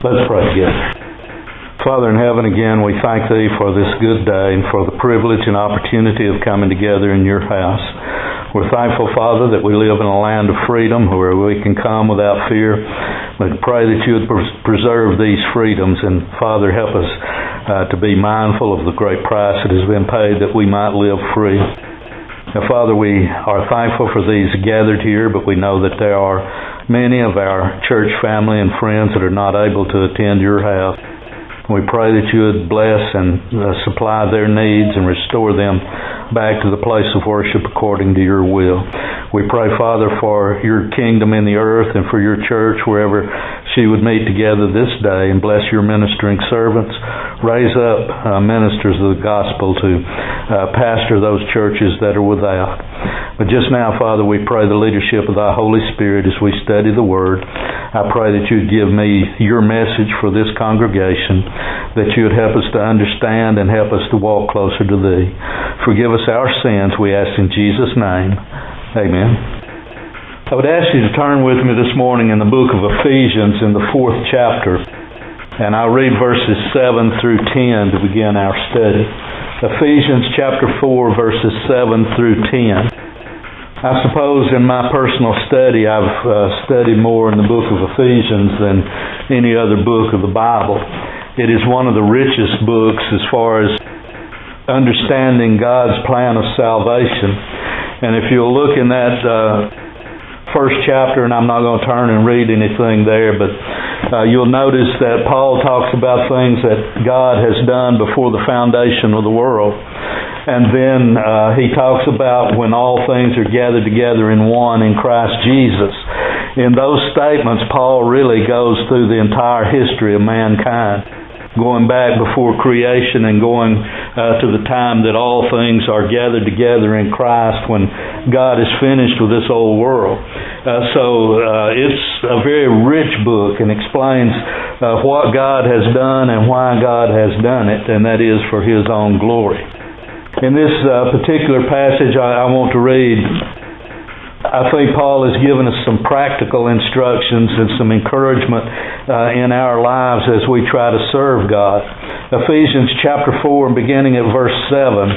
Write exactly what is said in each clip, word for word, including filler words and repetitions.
Let's pray together. Father in heaven, again, we thank Thee for this good day and for the privilege and opportunity of coming together in Your house. We're thankful, Father, that we live in a land of freedom where we can come without fear. We pray that You would preserve these freedoms, and Father, help us uh, to be mindful of the great price that has been paid that we might live free. Now, Father, we are thankful for these gathered here, but we know that there are many of our church family and friends that are not able to attend Your house. We pray that You would bless and uh, supply their needs and restore them back to the place of worship according to Your will. We pray, Father, for Your kingdom in the earth and for Your church wherever she would meet together this day, and bless Your ministering servants. Raise up uh, ministers of the gospel to uh, pastor those churches that are without. But just now, Father, we pray the leadership of Thy Holy Spirit as we study the Word. I pray that You'd give me Your message for this congregation, that You'd help us to understand and help us to walk closer to Thee. Forgive us our sins, we ask in Jesus' name. Amen. I would ask you to turn with me this morning in the book of Ephesians in the fourth chapter, and I'll read verses seven through ten to begin our study. Ephesians chapter four, verses seven through ten. I suppose in my personal study I've uh, studied more in the book of Ephesians than any other book of the Bible. It is one of the richest books as far as understanding God's plan of salvation. And if you'll look in that uh, first chapter, and I'm not going to turn and read anything there, but uh, you'll notice that Paul talks about things that God has done before the foundation of the world. And then uh, he talks about when all things are gathered together in one in Christ Jesus. In those statements, Paul really goes through the entire history of mankind, going back before creation and going uh, to the time that all things are gathered together in Christ when God is finished with this old world. Uh, so uh, it's a very rich book and explains uh, what God has done and why God has done it, and that is for His own glory. In this uh, particular passage I, I want to read, I think Paul has given us some practical instructions and some encouragement uh, in our lives as we try to serve God. Ephesians chapter four, beginning at verse seven,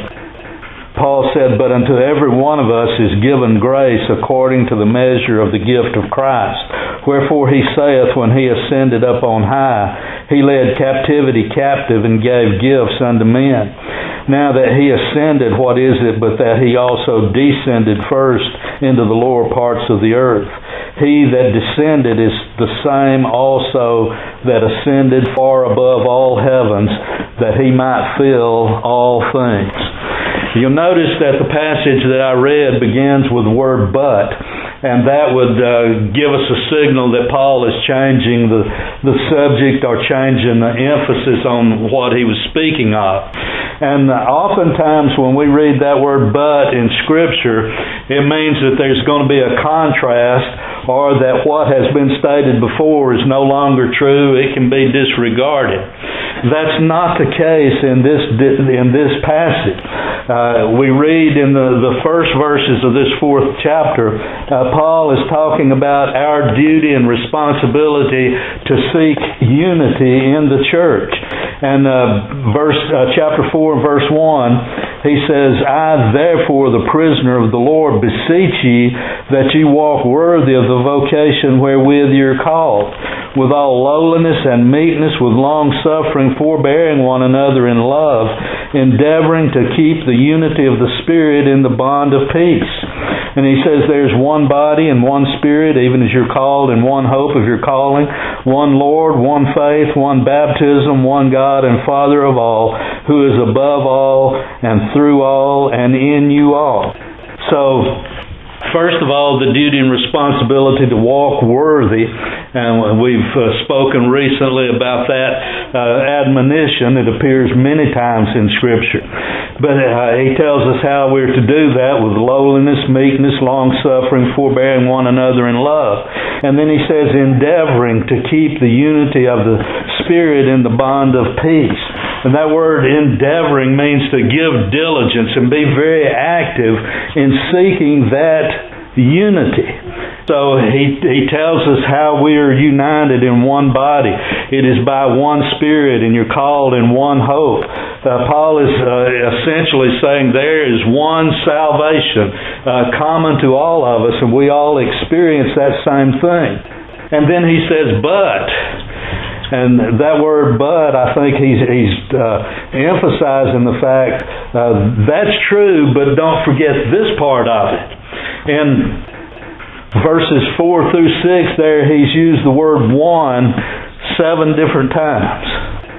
Paul said, "But unto every one of us is given grace according to the measure of the gift of Christ. Wherefore He saith, when He ascended up on high, He led captivity captive and gave gifts unto men. Now that He ascended, what is it but that He also descended first into the lower parts of the earth? He that descended is the same also that ascended far above all heavens, that He might fill all things." You'll notice that the passage that I read begins with the word "but," and that would uh, give us a signal that Paul is changing the, the subject or changing the emphasis on what he was speaking of. And oftentimes when we read that word "but" in Scripture, it means that there's going to be a contrast, or that what has been stated before is no longer true, it can be disregarded. That's not the case in this in this passage. Uh, we read in the, the first verses of this fourth chapter, uh, Paul is talking about our duty and responsibility to seek unity in the church. And uh, verse uh, chapter four, verse one, he says, "I therefore, the prisoner of the Lord, beseech ye that ye walk worthy of the vocation wherewith ye are called, with all lowliness and meekness, with long suffering, forbearing one another in love, endeavoring to keep the unity of the Spirit in the bond of peace." And he says there's one body and one Spirit, even as you're called, and one hope of your calling, one Lord, one faith, one baptism, one God and Father of all, who is above all and through all and in you all. So, first of all, the duty and responsibility to walk worthy, and we've uh, spoken recently about that uh, admonition. It appears many times in Scripture. But uh, he tells us how we're to do that with lowliness, meekness, long-suffering, forbearing one another in love. And then he says, endeavoring to keep the unity of the Spirit in the bond of peace. And that word endeavoring means to give diligence and be very active in seeking that unity. So he he tells us how we are united in one body. It is by one Spirit, and you're called in one hope. Uh, Paul is uh, essentially saying there is one salvation uh, common to all of us, and we all experience that same thing. And then he says, but... And that word "but," I think he's, he's uh, emphasizing the fact uh, that's true, but don't forget this part of it. In verses four through six there, he's used the word "one" seven different times.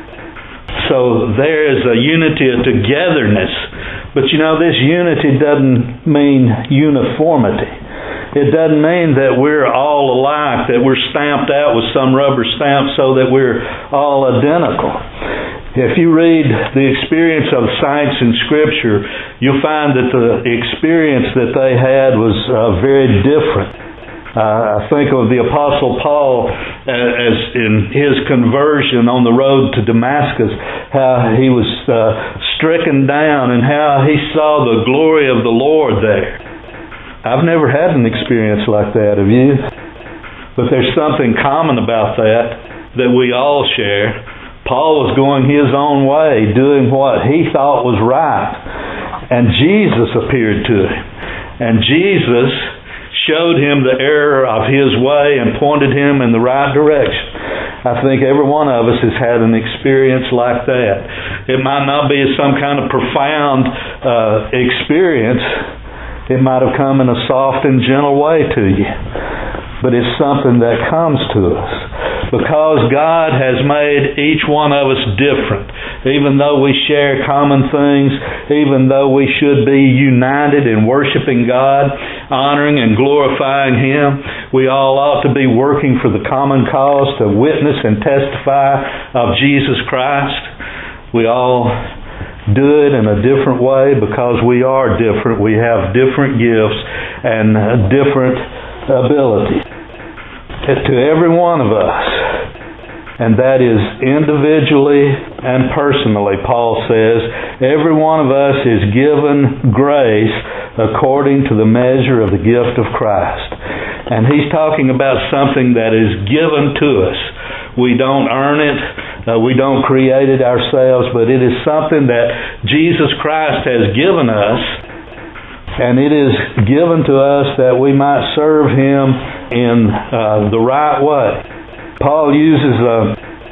So there is a unity, a togetherness. But you know, this unity doesn't mean uniformity. It doesn't mean that we're all alike, that we're stamped out with some rubber stamp so that we're all identical. If you read the experience of saints in Scripture, you'll find that the experience that they had was uh, very different. Uh, I think of the Apostle Paul as in his conversion on the road to Damascus, how he was uh, stricken down and how he saw the glory of the Lord there. I've never had an experience like that, have you? But there's something common about that that we all share. Paul was going his own way, doing what he thought was right. And Jesus appeared to him. And Jesus showed him the error of his way and pointed him in the right direction. I think every one of us has had an experience like that. It might not be some kind of profound uh, experience. It might have come in a soft and gentle way to you. But it's something that comes to us. Because God has made each one of us different. Even though we share common things, even though we should be united in worshiping God, honoring and glorifying Him, we all ought to be working for the common cause to witness and testify of Jesus Christ. We all do it in a different way because we are different. We have different gifts and different abilities. To every one of us, and that is individually and personally, Paul says, every one of us is given grace according to the measure of the gift of Christ. And he's talking about something that is given to us. We don't earn it. Uh, we don't create it ourselves, but it is something that Jesus Christ has given us, and it is given to us that we might serve Him in uh, the right way. Paul uses a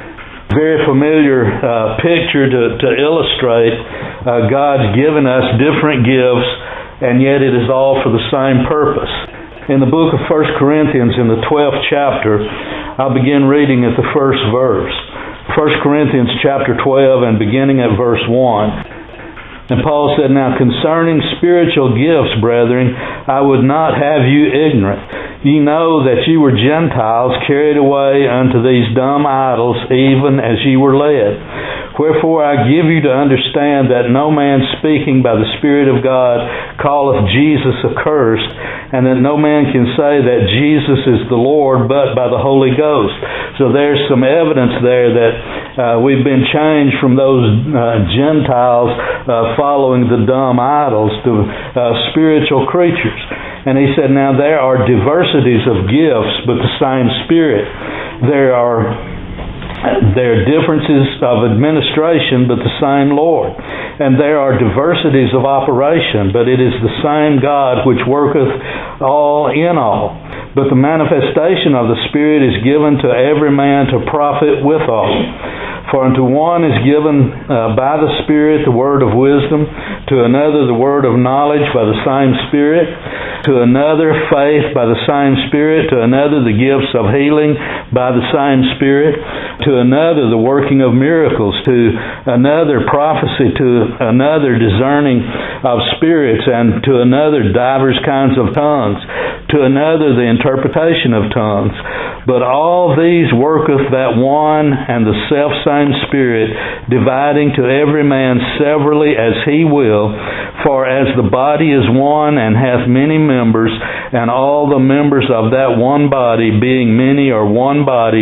very familiar uh, picture to, to illustrate uh, God's given us different gifts, and yet it is all for the same purpose. In the book of First Corinthians, in the twelfth chapter, I'll begin reading at the first verse. First Corinthians chapter twelve and beginning at verse one. And Paul said, "Now concerning spiritual gifts, brethren, I would not have you ignorant. Ye know that ye were Gentiles carried away unto these dumb idols, even as ye were led. Wherefore I give you to understand that no man speaking by the Spirit of God calleth Jesus accursed, and that no man can say that Jesus is the Lord but by the Holy Ghost." So there's some evidence there that uh, we've been changed from those uh, Gentiles uh, following the dumb idols to uh, spiritual creatures. And he said, now there are diversities of gifts, but the same Spirit. There are There are differences of administration, but the same Lord. And there are diversities of operation, but it is the same God which worketh all in all. But the manifestation of the Spirit is given to every man to profit withal. For unto one is given uh, by the Spirit the word of wisdom, to another the word of knowledge by the same Spirit, to another faith by the same Spirit, to another the gifts of healing by the same Spirit, to another the working of miracles, to another prophecy, to another discerning of spirits, and to another divers kinds of tongues, to another the interpretation of tongues. But all these worketh that one and the selfsame Spirit, dividing to every man severally as He will. For as the body is one and hath many members, and all the members of that one body, being many, are one body,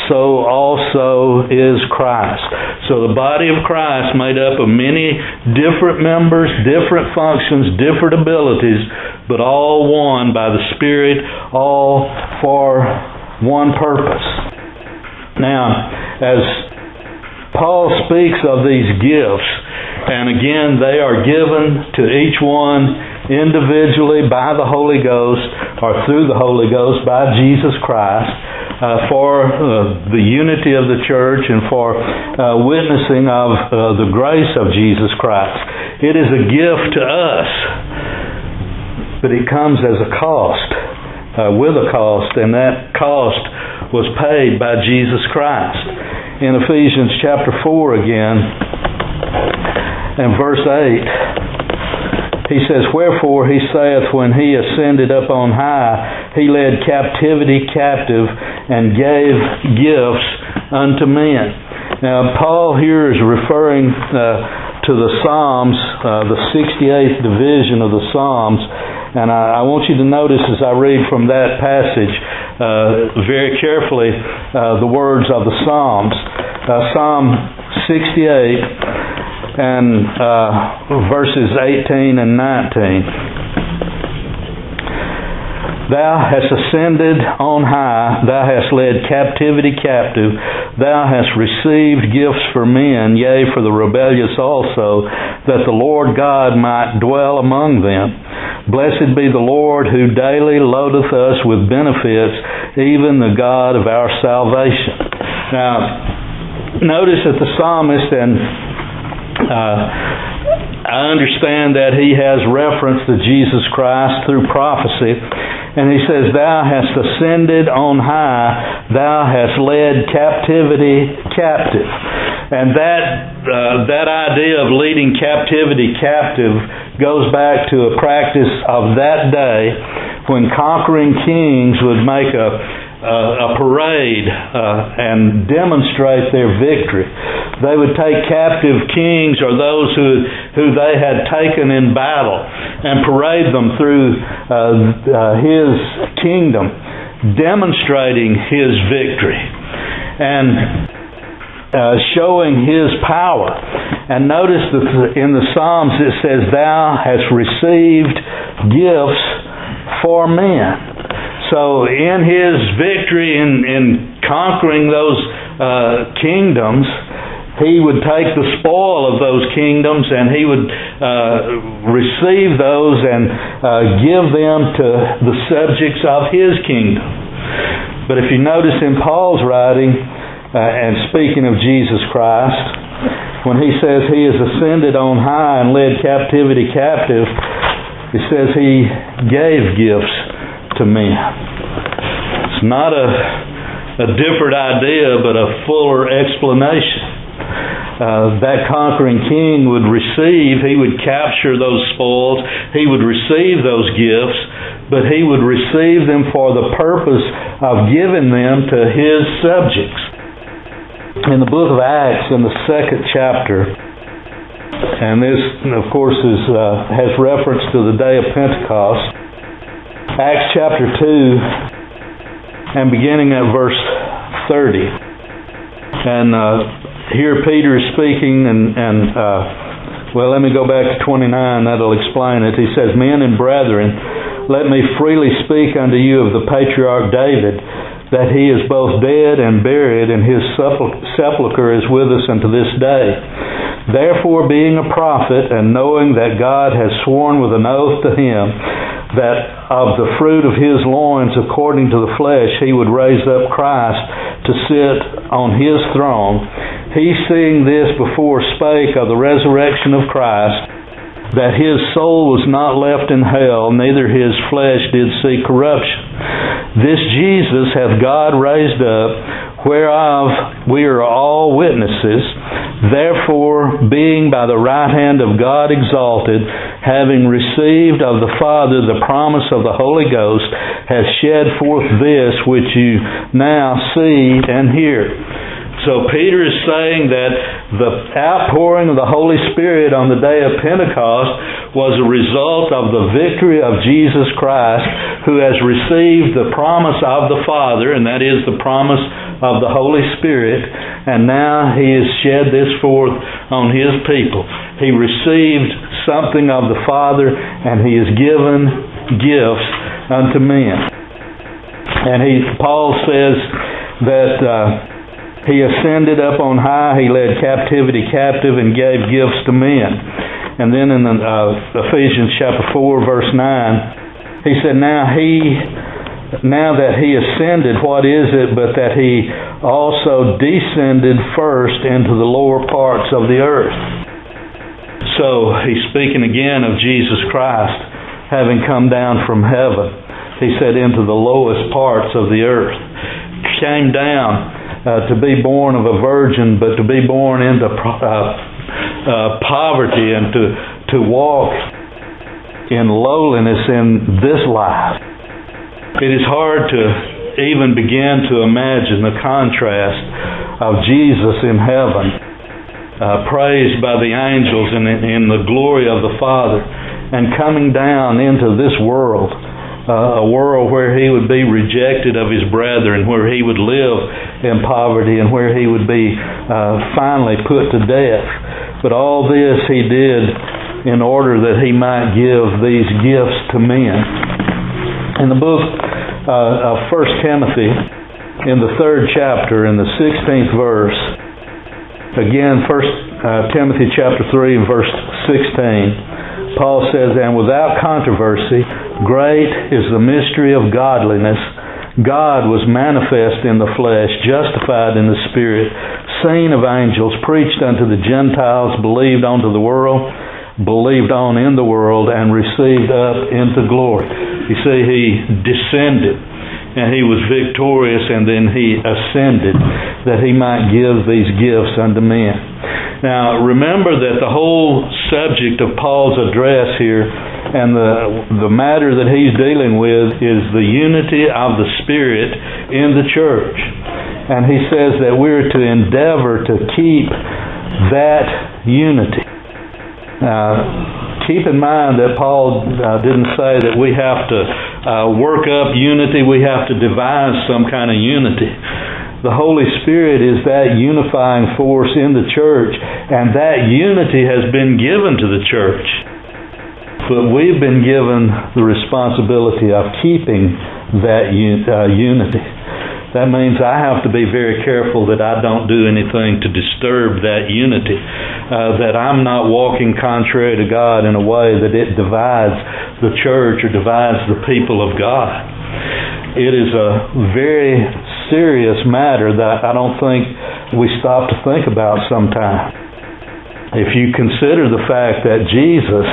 so also is Christ. So the body of Christ, made up of many different members, different functions, different abilities, but all one by the Spirit, all for one purpose. Now, as Paul speaks of these gifts, and again, they are given to each one individually by the Holy Ghost, or through the Holy Ghost by Jesus Christ, uh, for uh, the unity of the church and for uh, witnessing of uh, the grace of Jesus Christ. It is a gift to us, but it comes as a cost, uh, with a cost, and that cost was paid by Jesus Christ. In Ephesians chapter four again, and verse eight, he says, "Wherefore he saith, when he ascended up on high, he led captivity captive and gave gifts unto men." Now, Paul here is referring uh, to the Psalms, uh, the sixty-eighth division of the Psalms, and I, I want you to notice as I read from that passage uh, very carefully uh, the words of the Psalms. Uh, Psalm sixty-eight and uh, verses eighteen and nineteen. "Thou hast ascended on high, thou hast led captivity captive, thou hast received gifts for men, yea, for the rebellious also, that the Lord God might dwell among them. Blessed be the Lord, who daily loadeth us with benefits, even the God of our salvation." Now, notice that the psalmist, and uh, I understand that he has reference to Jesus Christ through prophecy, and he says, "Thou hast ascended on high, thou hast led captivity captive." And that uh, that idea of leading captivity captive goes back to a practice of that day when conquering kings would make a Uh, a parade uh, and demonstrate their victory. They would take captive kings or those who who they had taken in battle and parade them through uh, uh, his kingdom, demonstrating his victory and uh, showing his power. And notice that in the Psalms it says, "Thou hast received gifts for men." So in his victory in, in conquering those uh, kingdoms, he would take the spoil of those kingdoms and he would uh, receive those and uh, give them to the subjects of his kingdom. But if you notice in Paul's writing, uh, and speaking of Jesus Christ, when he says he is ascended on high and led captivity captive, he says he gave gifts to men. It's not a, a different idea, but a fuller explanation. Uh, that conquering king would receive, he would capture those spoils, he would receive those gifts, but he would receive them for the purpose of giving them to his subjects. In the book of Acts, in the second chapter, and this, of course, is uh, has reference to the day of Pentecost, Acts chapter two, and beginning at verse thirty. And uh, here Peter is speaking, and, and uh, well, let me go back to twenty-nine, that'll explain it. He says, "Men and brethren, let me freely speak unto you of the patriarch David, that he is both dead and buried, and his sepulchre is with us unto this day. Therefore, being a prophet, and knowing that God has sworn with an oath to him, that of the fruit of his loins, according to the flesh, he would raise up Christ to sit on his throne, he, seeing this before, spake of the resurrection of Christ, that his soul was not left in hell, neither his flesh did see corruption. This Jesus hath God raised up, whereof we are all witnesses. Therefore, being by the right hand of God exalted, having received of the Father the promise of the Holy Ghost, hath shed forth this which you now see and hear." So Peter is saying that the outpouring of the Holy Spirit on the day of Pentecost was a result of the victory of Jesus Christ, who has received the promise of the Father, and that is the promise of the Holy Spirit, and now He has shed this forth on His people. He received something of the Father, and He has given gifts unto men. And he, Paul says that uh, He ascended up on high, He led captivity captive, and gave gifts to men. And then in the, uh, Ephesians chapter four, verse nine, he said, Now He... Now that He ascended, what is it but that He also descended first into the lower parts of the earth? So He's speaking again of Jesus Christ having come down from heaven. He said into the lowest parts of the earth. Came down uh, to be born of a virgin, but to be born into uh, uh, poverty and to, to walk in lowliness in this life. It is hard to even begin to imagine the contrast of Jesus in heaven, uh, praised by the angels and in the glory of the Father, and coming down into this world, uh, a world where He would be rejected of His brethren, where He would live in poverty, and where He would be uh, finally put to death. But all this He did in order that He might give these gifts to men. In the book uh, of First Timothy, in the third chapter, in the sixteenth verse, again, First uh, Timothy chapter three, verse sixteen, Paul says, And without controversy, great is the mystery of godliness. God was manifest in the flesh, justified in the Spirit, seen of angels, preached unto the Gentiles, believed unto the world, believed on in the world, and received up into glory. You see, He descended, and He was victorious, and then He ascended, that He might give these gifts unto men. Now, remember that the whole subject of Paul's address here, and the, the matter that he's dealing with, is the unity of the Spirit in the church. And he says that we're to endeavor to keep that unity. Now, keep in mind that Paul uh, didn't say that we have to uh, work up unity, we have to devise some kind of unity. The Holy Spirit is that unifying force in the church, and that unity has been given to the church. But we've been given the responsibility of keeping that un- uh, unity. That means I have to be very careful that I don't do anything to disturb that unity, uh, that I'm not walking contrary to God in a way that it divides the church or divides the people of God. It is a very serious matter that I don't think we stop to think about sometimes. If you consider the fact that Jesus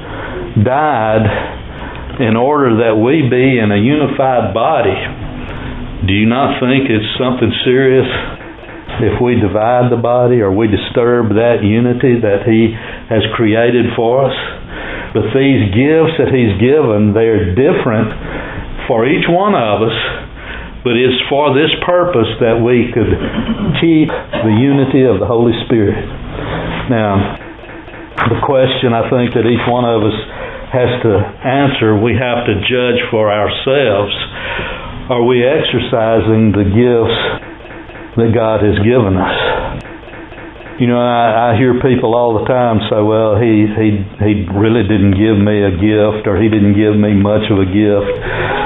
died in order that we be in a unified body, do you not think it's something serious if we divide the body or we disturb that unity that He has created for us? But these gifts that He's given, they're different for each one of us, but it's for this purpose that we could keep the unity of the Holy Spirit. Now, the question I think that each one of us has to answer, we have to judge for ourselves. Are we exercising the gifts that God has given us? You know, I, I hear people all the time say, well, he, he, he really didn't give me a gift, or he didn't give me much of a gift.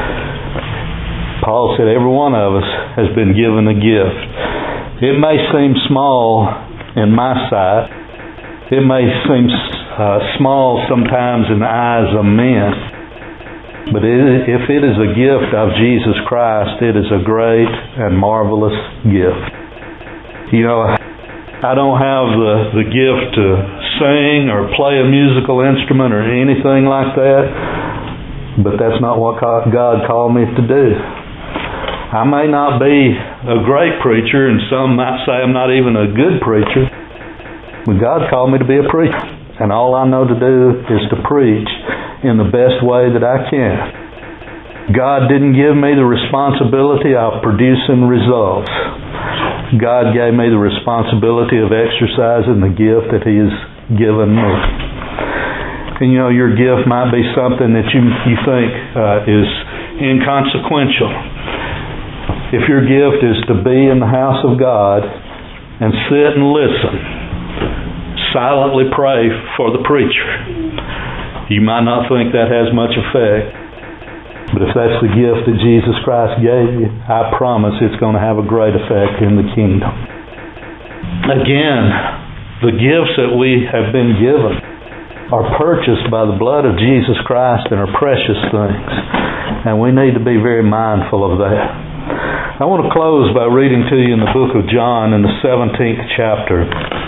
Paul said every one of us has been given a gift. It may seem small in my sight. It may seem uh, small sometimes in the eyes of men. But it, if it is a gift of Jesus Christ, it is a great and marvelous gift. You know, I don't have the, the gift to sing or play a musical instrument or anything like that, but that's not what God called me to do. I may not be a great preacher, and some might say I'm not even a good preacher, but God called me to be a preacher. And all I know to do is to preach in the best way that I can. God didn't give me the responsibility of producing results. God gave me the responsibility of exercising the gift that He has given me. And you know, your gift might be something that you, you think uh, is inconsequential. If your gift is to be in the house of God and sit and listen, silently pray for the preacher, you might not think that has much effect, but if that's the gift that Jesus Christ gave you, I promise it's going to have a great effect in the kingdom. Again, the gifts that we have been given are purchased by the blood of Jesus Christ and are precious things, and we need to be very mindful of that. I want to close by reading to you in the book of John in the seventeenth chapter.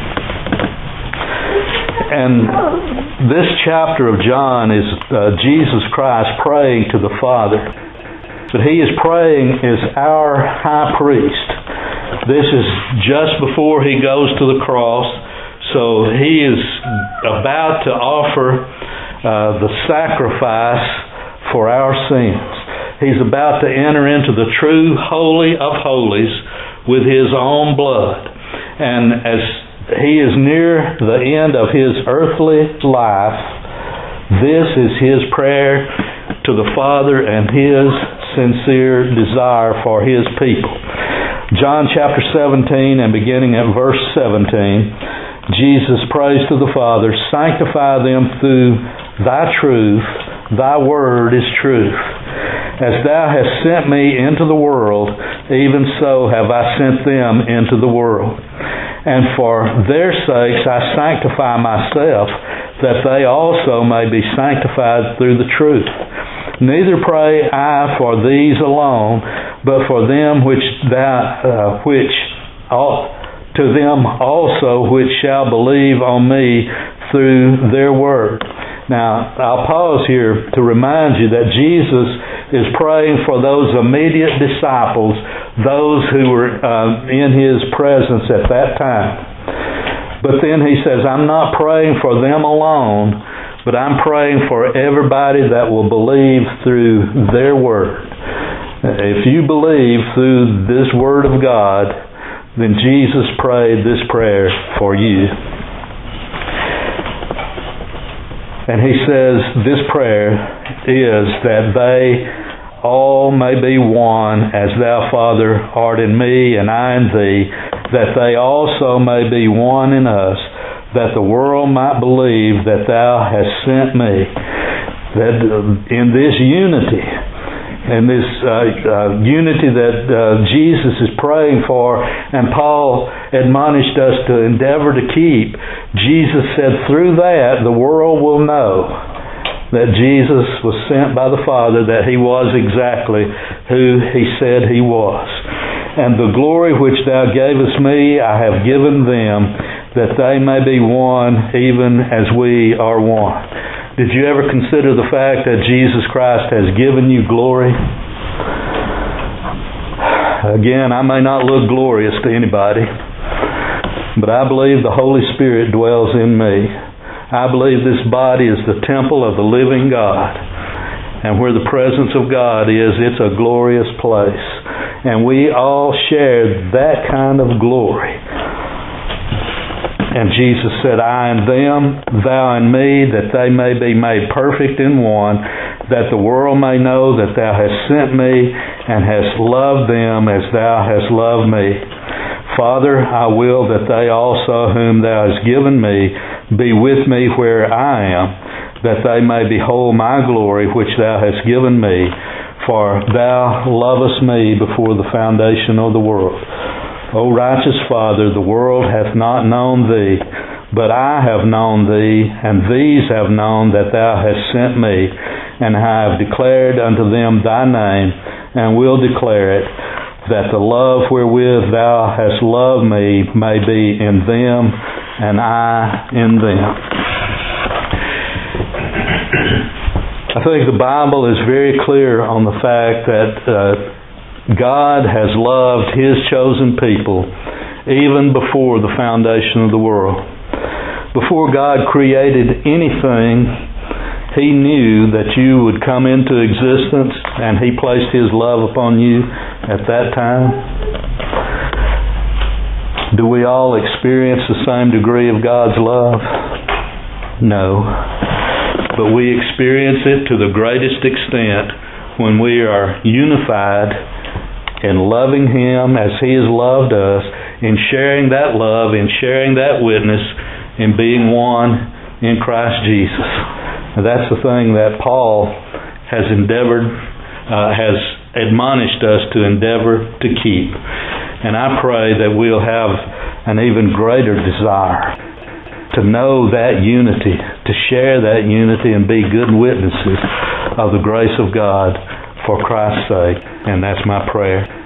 And this chapter of John is uh, Jesus Christ praying to the Father. But He is praying as our high priest. This is just before He goes to the cross. So He is about to offer uh, the sacrifice for our sins. He's about to enter into the true Holy of Holies with His own blood. And as He is near the end of His earthly life, this is His prayer to the Father and His sincere desire for His people. John chapter seventeen and beginning at verse seventeen, Jesus prays to the Father, "Sanctify them through Thy truth. Thy word is truth. As Thou hast sent me into the world, even so have I sent them into the world. And for their sakes I sanctify myself, that they also may be sanctified through the truth. Neither pray I for these alone, but for them which thou, uh, which all, to them also which shall believe on me through their word." Now, I'll pause here to remind you that Jesus is praying for those immediate disciples, those who were uh, in His presence at that time. But then He says, I'm not praying for them alone, but I'm praying for everybody that will believe through their word. If you believe through this word of God, then Jesus prayed this prayer for you. And He says this prayer is that they all may be one, as Thou, Father, art in me and I in Thee, that they also may be one in us, that the world might believe that Thou hast sent me. That in this unity, in this uh, uh, unity that uh, Jesus is praying for, and Paul admonished us to endeavor to keep, Jesus said through that the world will know that Jesus was sent by the Father, that He was exactly who He said He was. And the glory which Thou gavest me I have given them, that they may be one even as we are one. Did you ever consider the fact that Jesus Christ has given you glory? Again, I may not look glorious to anybody, but I believe the Holy Spirit dwells in me. I believe this body is the temple of the living God. And where the presence of God is, it's a glorious place. And we all share that kind of glory. And Jesus said, I and them, Thou and me, that they may be made perfect in one, that the world may know that Thou hast sent me and hast loved them as Thou hast loved me. Father, I will that they also whom Thou hast given me be with me where I am, that they may behold my glory which Thou hast given me, for Thou lovest me before the foundation of the world. O righteous Father, the world hath not known Thee, but I have known Thee, and these have known that Thou hast sent me, and I have declared unto them Thy name, and will declare it, that the love wherewith Thou hast loved me may be in them, and I in them. I think the Bible is very clear on the fact that uh, God has loved His chosen people even before the foundation of the world. Before God created anything, He knew that you would come into existence, and He placed His love upon you at that time. Do we all experience the same degree of God's love? No. But we experience it to the greatest extent when we are unified in loving Him as He has loved us, in sharing that love, in sharing that witness, in being one in Christ Jesus. And that's the thing that Paul has endeavored, uh, has admonished us to endeavor to keep. And I pray that we'll have an even greater desire to know that unity, to share that unity and be good witnesses of the grace of God for Christ's sake. And that's my prayer.